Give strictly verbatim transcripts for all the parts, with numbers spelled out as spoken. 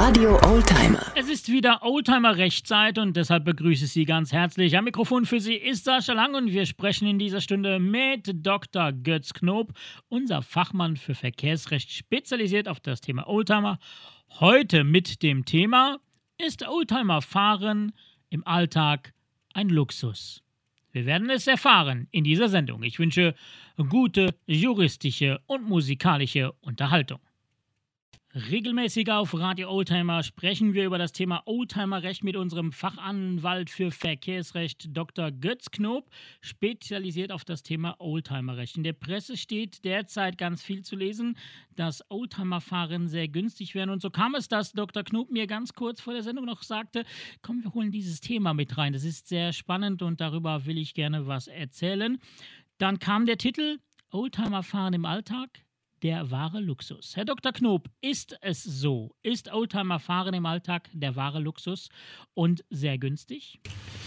Radio Oldtimer. Es ist wieder Oldtimer-Rechtzeit und deshalb begrüße ich Sie ganz herzlich. Am Mikrofon für Sie ist Sascha Lang und wir sprechen in dieser Stunde mit Doktor Götz Knob, unser Fachmann für Verkehrsrecht, spezialisiert auf das Thema Oldtimer. Heute mit dem Thema: Ist Oldtimer-Fahren im Alltag ein Luxus? Wir werden es erfahren in dieser Sendung. Ich wünsche gute juristische und musikalische Unterhaltung. Regelmäßig auf Radio Oldtimer sprechen wir über das Thema Oldtimerrecht mit unserem Fachanwalt für Verkehrsrecht Doktor Götz Knob, spezialisiert auf das Thema Oldtimerrecht. In der Presse steht derzeit ganz viel zu lesen, dass Oldtimerfahren sehr günstig wären. Und so kam es, dass Doktor Knob mir ganz kurz vor der Sendung noch sagte, komm, wir holen dieses Thema mit rein. Das ist sehr spannend und darüber will ich gerne was erzählen. Dann kam der Titel Oldtimerfahren im Alltag. Der wahre Luxus. Herr Doktor Knob, ist es so? Ist Oldtimerfahren im Alltag der wahre Luxus und sehr günstig?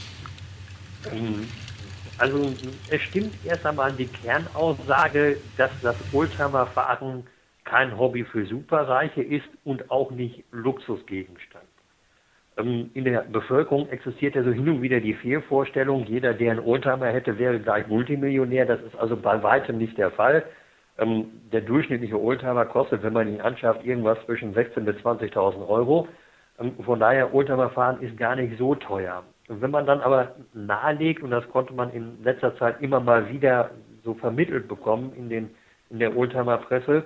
Also es stimmt erst einmal die Kernaussage, dass das Oldtimerfahren kein Hobby für Superreiche ist und auch nicht Luxusgegenstand. In der Bevölkerung existiert ja so hin und wieder die Fehlvorstellung, jeder, der einen Oldtimer hätte, wäre gleich Multimillionär. Das ist also bei weitem nicht der Fall. Ähm, der durchschnittliche Oldtimer kostet, wenn man ihn anschafft, irgendwas zwischen sechzehntausend bis zwanzigtausend Euro. Ähm, von daher, Oldtimerfahren ist gar nicht so teuer. Und wenn man dann aber nahelegt, und das konnte man in letzter Zeit immer mal wieder so vermittelt bekommen in, den, in der Oldtimerpresse,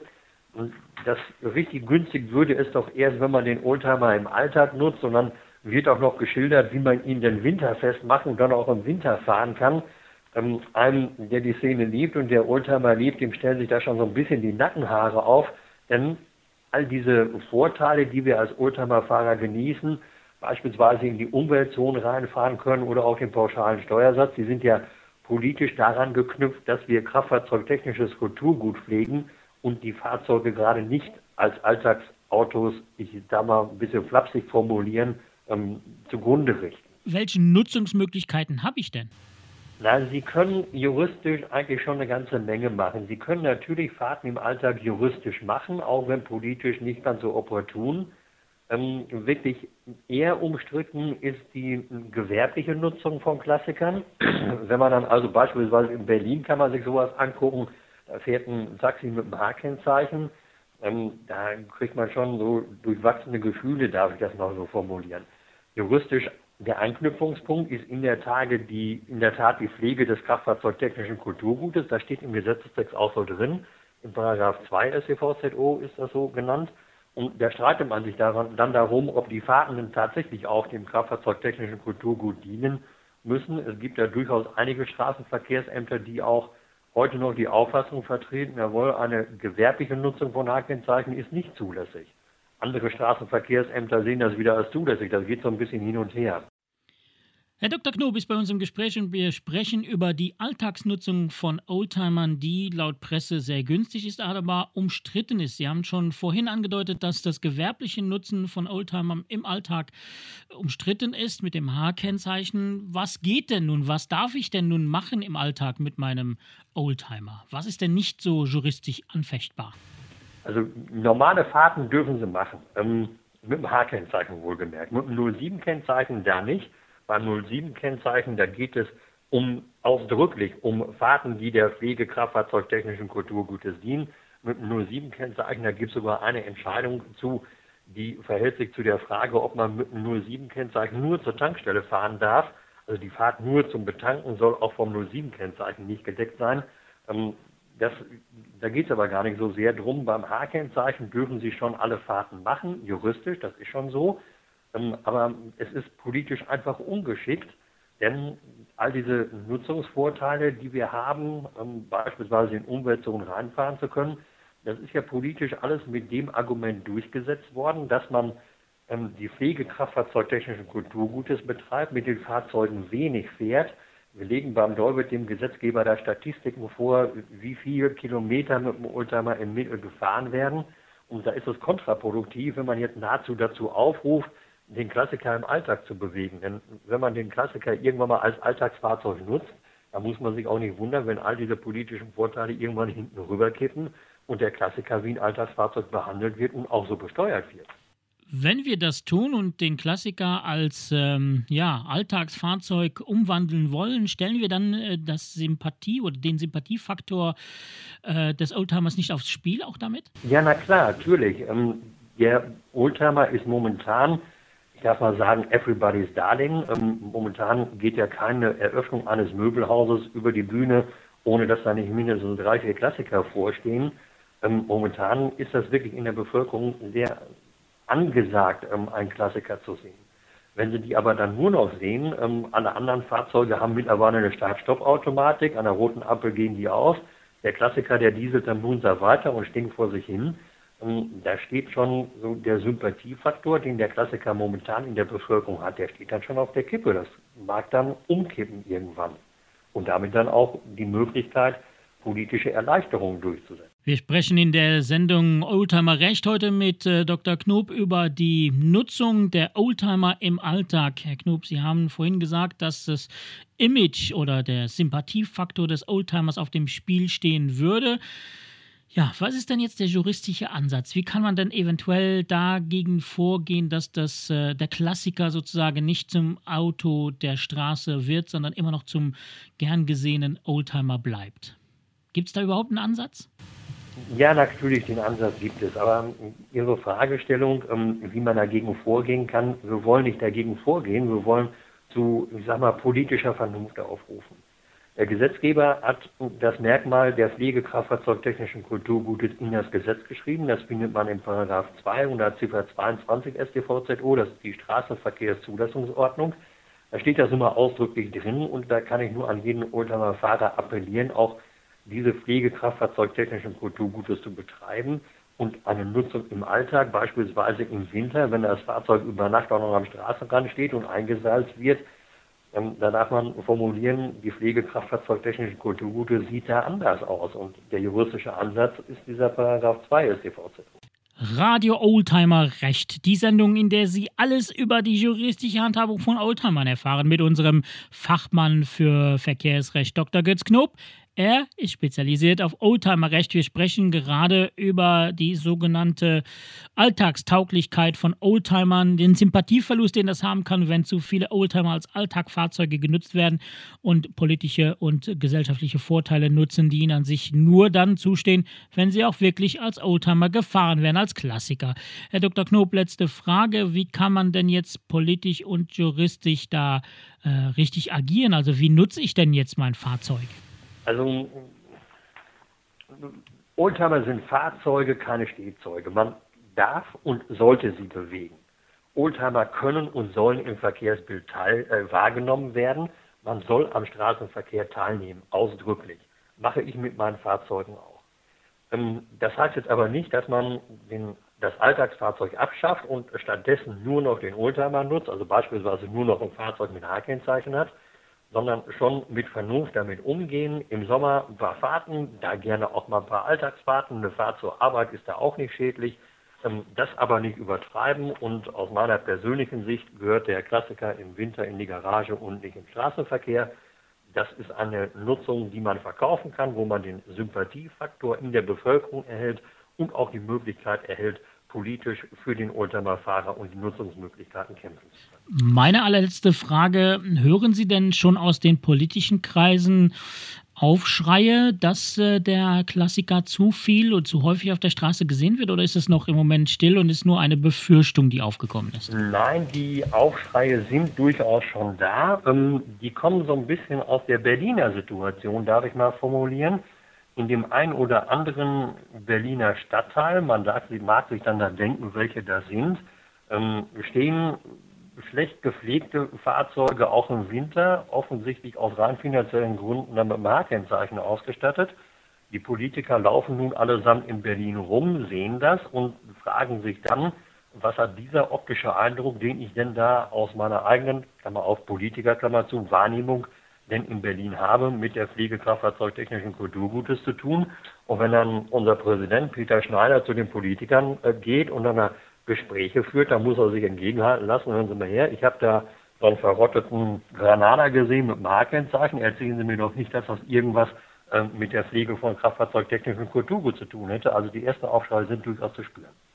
das richtig günstig würde es doch erst, wenn man den Oldtimer im Alltag nutzt, und dann wird auch noch geschildert, wie man ihn den winterfest machen und dann auch im Winter fahren kann. Ähm, einem, der die Szene liebt und der Oldtimer liebt, dem stellen sich da schon so ein bisschen die Nackenhaare auf, denn all diese Vorteile, die wir als Oldtimerfahrer genießen, beispielsweise in die Umweltzone reinfahren können oder auch den pauschalen Steuersatz, die sind ja politisch daran geknüpft, dass wir kraftfahrzeugtechnisches Kulturgut pflegen und die Fahrzeuge gerade nicht als Alltagsautos, ich da mal ein bisschen flapsig formulieren, ähm, zugrunde richten. Welche Nutzungsmöglichkeiten habe ich denn? Na, Sie können juristisch eigentlich schon eine ganze Menge machen. Sie können natürlich Fahrten im Alltag juristisch machen, auch wenn politisch nicht ganz so opportun. Ähm, wirklich eher umstritten ist die gewerbliche Nutzung von Klassikern. Wenn man dann also beispielsweise in Berlin kann man sich sowas angucken, da fährt ein Taxi mit einem H-Kennzeichen, ähm, da kriegt man schon so durchwachsene Gefühle, darf ich das noch so formulieren. Juristisch der Anknüpfungspunkt ist in der, Tage die, in der Tat die Pflege des kraftfahrzeugtechnischen Kulturgutes. Das steht im Gesetzestext auch so drin. In Paragraph zwei S t V Z O ist das so genannt. Und da streitet man sich daran, dann darum, ob die Fahrenden tatsächlich auch dem kraftfahrzeugtechnischen Kulturgut dienen müssen. Es gibt ja durchaus einige Straßenverkehrsämter, die auch heute noch die Auffassung vertreten, jawohl, eine gewerbliche Nutzung von H-Kennzeichen ist nicht zulässig. Andere Straßenverkehrsämter sehen das wieder als zulässig. Das geht so ein bisschen hin und her. Herr Doktor Knob ist bei uns im Gespräch und wir sprechen über die Alltagsnutzung von Oldtimern, die laut Presse sehr günstig ist, aber umstritten ist. Sie haben schon vorhin angedeutet, dass das gewerbliche Nutzen von Oldtimern im Alltag umstritten ist mit dem H-Kennzeichen. Was geht denn nun? Was darf ich denn nun machen im Alltag mit meinem Oldtimer? Was ist denn nicht so juristisch anfechtbar? Also normale Fahrten dürfen Sie machen, ähm, mit dem H-Kennzeichen wohlgemerkt. Mit dem null sieben Kennzeichen da nicht. Beim null sieben Kennzeichen, da geht es um ausdrücklich um Fahrten, die der Pflege kraftfahrzeugtechnischen Kulturgutes dienen. Mit dem null sieben Kennzeichen, da gibt es sogar eine Entscheidung zu, die verhält sich zu der Frage, ob man mit dem null sieben Kennzeichen nur zur Tankstelle fahren darf. Also die Fahrt nur zum Betanken soll auch vom null sieben Kennzeichen nicht gedeckt sein. Ähm, Das, da geht es aber gar nicht so sehr drum. Beim H-Kennzeichen dürfen Sie schon alle Fahrten machen, juristisch, das ist schon so. Ähm, aber es ist politisch einfach ungeschickt, denn all diese Nutzungsvorteile, die wir haben, ähm, beispielsweise in Umweltzonen reinfahren zu können, das ist ja politisch alles mit dem Argument durchgesetzt worden, dass man ähm, die Pflege kraftfahrzeugtechnischen Kulturgutes betreibt, mit den Fahrzeugen wenig fährt. Wir legen beim Dolbit dem Gesetzgeber da Statistiken vor, wie viele Kilometer mit dem Oldtimer im Mittel gefahren werden. Und da ist es kontraproduktiv, wenn man jetzt nahezu dazu aufruft, den Klassiker im Alltag zu bewegen. Denn wenn man den Klassiker irgendwann mal als Alltagsfahrzeug nutzt, dann muss man sich auch nicht wundern, wenn all diese politischen Vorteile irgendwann hinten rüberkippen und der Klassiker wie ein Alltagsfahrzeug behandelt wird und auch so besteuert wird. Wenn wir das tun und den Klassiker als ähm, ja, Alltagsfahrzeug umwandeln wollen, stellen wir dann äh, das Sympathie oder den Sympathiefaktor äh, des Oldtimers nicht aufs Spiel auch damit? Ja, na klar, natürlich. Ähm, der Oldtimer ist momentan, ich darf mal sagen, everybody's darling. Ähm, momentan geht ja keine Eröffnung eines Möbelhauses über die Bühne, ohne dass da nicht mindestens drei, vier Klassiker vorstehen. Ähm, momentan ist das wirklich in der Bevölkerung sehr angesagt, ähm, einen Klassiker zu sehen. Wenn Sie die aber dann nur noch sehen, ähm, alle anderen Fahrzeuge haben mittlerweile eine Start-Stopp-Automatik, an der roten Ampel gehen die aus. Der Klassiker, der dieselt dann munter weiter und stinkt vor sich hin. Ähm, da steht schon so der Sympathiefaktor, den der Klassiker momentan in der Bevölkerung hat, der steht dann schon auf der Kippe. Das mag dann umkippen irgendwann. Und damit dann auch die Möglichkeit, politische Erleichterungen durchzusetzen. Wir sprechen in der Sendung Oldtimer Recht heute mit äh, Doktor Knoop über die Nutzung der Oldtimer im Alltag. Herr Knoop, Sie haben vorhin gesagt, dass das Image oder der Sympathiefaktor des Oldtimers auf dem Spiel stehen würde. Ja, was ist denn jetzt der juristische Ansatz? Wie kann man denn eventuell dagegen vorgehen, dass das, äh, der Klassiker sozusagen nicht zum Auto der Straße wird, sondern immer noch zum gern gesehenen Oldtimer bleibt? Gibt es da überhaupt einen Ansatz? Ja, natürlich, den Ansatz gibt es. Aber Ihre Fragestellung, wie man dagegen vorgehen kann, wir wollen nicht dagegen vorgehen, wir wollen zu, ich sag mal, politischer Vernunft aufrufen. Der Gesetzgeber hat das Merkmal der Pflegekraftfahrzeugtechnischen Kulturgutes in das Gesetz geschrieben. Das findet man in Paragraph zwei und Ziffer zweiundzwanzig S t V Z O, das ist die Straßenverkehrszulassungsordnung. Da steht das immer ausdrücklich drin und da kann ich nur an jeden Oldtimer-Fahrer appellieren, auch diese Pflegekraftfahrzeugtechnischen Kulturgutes zu betreiben und eine Nutzung im Alltag, beispielsweise im Winter, wenn das Fahrzeug über Nacht auch noch am Straßenrand steht und eingesalzt wird, ähm, da darf man formulieren, die Pflegekraftfahrzeugtechnischen Kulturgute sieht da anders aus und der juristische Ansatz ist dieser Paragraph zwei S t V Z. Radio Oldtimer Recht, die Sendung, in der Sie alles über die juristische Handhabung von Oldtimern erfahren mit unserem Fachmann für Verkehrsrecht Doktor Götz Knoop. Er ist spezialisiert auf Oldtimerrecht. Wir sprechen gerade über die sogenannte Alltagstauglichkeit von Oldtimern, den Sympathieverlust, den das haben kann, wenn zu viele Oldtimer als Alltagsfahrzeuge genutzt werden und politische und gesellschaftliche Vorteile nutzen, die ihnen an sich nur dann zustehen, wenn sie auch wirklich als Oldtimer gefahren werden, als Klassiker. Herr Doktor Knoop, letzte Frage. Wie kann man denn jetzt politisch und juristisch da äh, richtig agieren? Also wie nutze ich denn jetzt mein Fahrzeug? Also Oldtimer sind Fahrzeuge, keine Stehzeuge. Man darf und sollte sie bewegen. Oldtimer können und sollen im Verkehrsbild teil, äh, wahrgenommen werden. Man soll am Straßenverkehr teilnehmen, ausdrücklich. Mache ich mit meinen Fahrzeugen auch. Ähm, das heißt jetzt aber nicht, dass man den, das Alltagsfahrzeug abschafft und stattdessen nur noch den Oldtimer nutzt, also beispielsweise nur noch ein Fahrzeug mit H-Kennzeichen hat, sondern schon mit Vernunft damit umgehen. Im Sommer ein paar Fahrten, da gerne auch mal ein paar Alltagsfahrten. Eine Fahrt zur Arbeit ist da auch nicht schädlich. Das aber nicht übertreiben und aus meiner persönlichen Sicht gehört der Klassiker im Winter in die Garage und nicht im Straßenverkehr. Das ist eine Nutzung, die man verkaufen kann, wo man den Sympathiefaktor in der Bevölkerung erhält und auch die Möglichkeit erhält, politisch für den Oldtimer-Fahrer und die Nutzungsmöglichkeiten kämpfen zu können. Meine allerletzte Frage, hören Sie denn schon aus den politischen Kreisen Aufschreie, dass äh, der Klassiker zu viel und zu häufig auf der Straße gesehen wird, oder ist es noch im Moment still und ist nur eine Befürchtung, die aufgekommen ist? Nein, die Aufschreie sind durchaus schon da. Ähm, die kommen so ein bisschen aus der Berliner Situation, darf ich mal formulieren. In dem einen oder anderen Berliner Stadtteil, man sagt, mag sich dann da denken, welche da sind, ähm, stehen schlecht gepflegte Fahrzeuge auch im Winter, offensichtlich aus rein finanziellen Gründen dann mit dem H-Kennzeichen ausgestattet. Die Politiker laufen nun allesamt in Berlin rum, sehen das und fragen sich dann, was hat dieser optische Eindruck, den ich denn da aus meiner eigenen, Klammer auf Politiker, Klammer zu, Wahrnehmung denn in Berlin habe, mit der Pflegekraftfahrzeugtechnischen Kulturgutes zu tun. Und wenn dann unser Präsident Peter Schneider zu den Politikern äh, geht und dann Gespräche führt, dann muss er sich entgegenhalten lassen. Hören Sie mal her, ich habe da so einen verrotteten Granada gesehen mit dem H-Kennzeichen. Erzählen Sie mir doch nicht, dass das irgendwas äh, mit der Pflege von Kraftfahrzeugtechnischen Kulturgut zu tun hätte. Also die ersten Aufschreie sind durchaus zu spüren.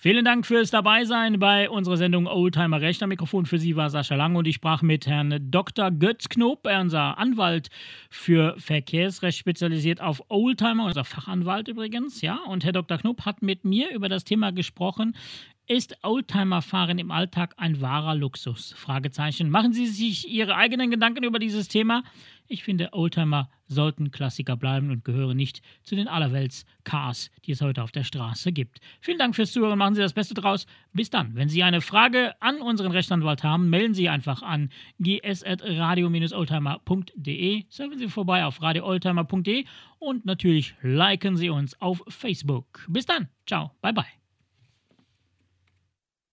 Vielen Dank fürs Dabeisein bei unserer Sendung Oldtimer Recht. Am Mikrofon für Sie war Sascha Lang und ich sprach mit Herrn Doktor Götz Knob, er ist unser Anwalt für Verkehrsrecht, spezialisiert auf Oldtimer, unser Fachanwalt übrigens. Ja? Und Herr Doktor Knob hat mit mir über das Thema gesprochen, ist Oldtimerfahren im Alltag ein wahrer Luxus? Fragezeichen. Machen Sie sich Ihre eigenen Gedanken über dieses Thema? Ich finde, Oldtimer sollten Klassiker bleiben und gehören nicht zu den Allerwelts-Cars, die es heute auf der Straße gibt. Vielen Dank fürs Zuhören, machen Sie das Beste draus. Bis dann. Wenn Sie eine Frage an unseren Rechtsanwalt haben, melden Sie einfach an g s at radio Bindestrich oldtimer punkt d e. Surfen Sie vorbei auf radio oldtimer punkt d e und natürlich liken Sie uns auf Facebook. Bis dann. Ciao. Bye bye.